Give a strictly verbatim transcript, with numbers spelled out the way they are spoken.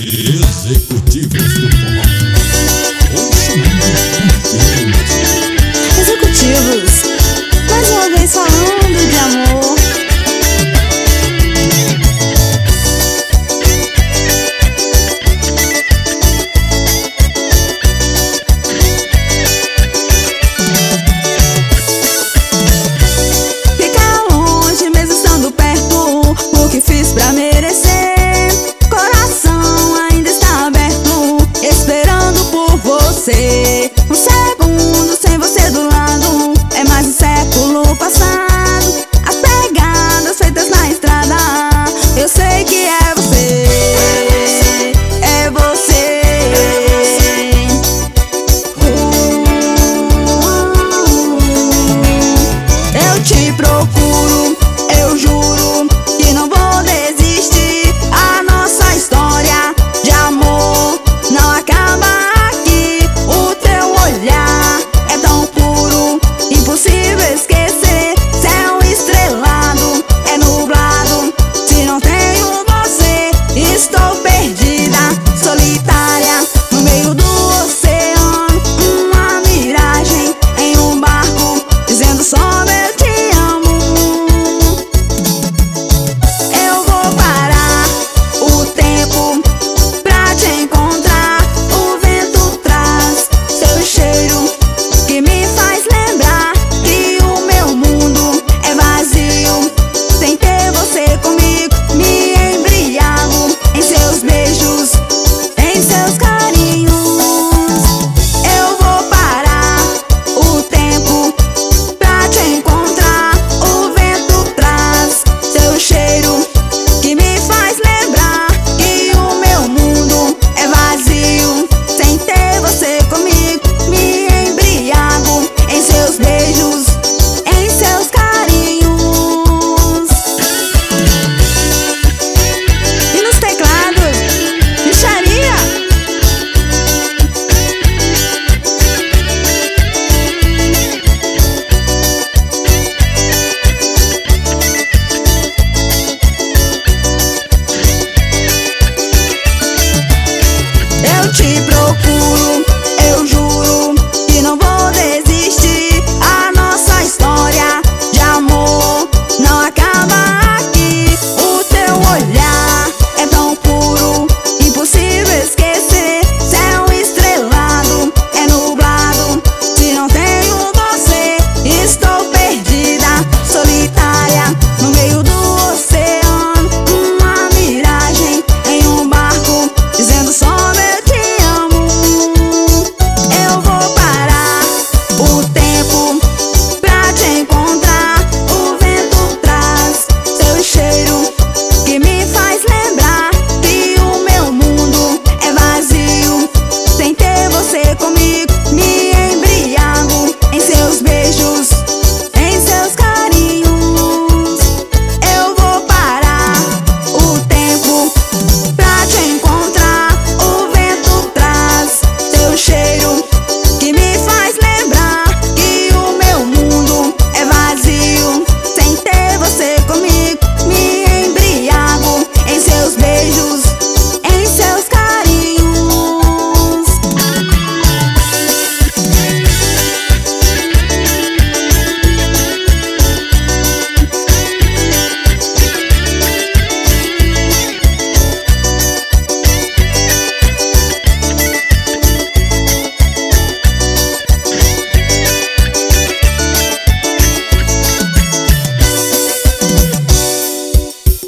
Executivos do Forró. Executivos, mais uma vez falando de amor. Ficar longe mesmo estando perto, o que fiz pra merecer? Coração ainda está aberto, esperando por você. Um segundo sem você do lado é mais um século passado. As pegadas feitas na estrada, eu sei que é você. É você. Eu te procuro, eu juro que não vou desistir. A nossa história de amor não acaba aqui. O teu olhar é tão puro, impossível esquecer. Céu estrelado é nublado, se não tenho você estou perdida, solitária no meio do oceano. Uma miragem em um barco, dizendo só eu te amo. Eu vou parar o tempo pra te encontrar. O vento traz seu cheiro que me faz lembrar que o meu mundo é vazio sem ter você comigo. Me embriago em seus beijos, em seus carinhos. Eu vou parar o tempo pra te encontrar. O vento traz seu cheiro que me faz lembrar que o meu mundo é vazio sem ter você comigo. Me embriago em seus beijos, em seus carinhos. E nos teclados, Micharia. Eu te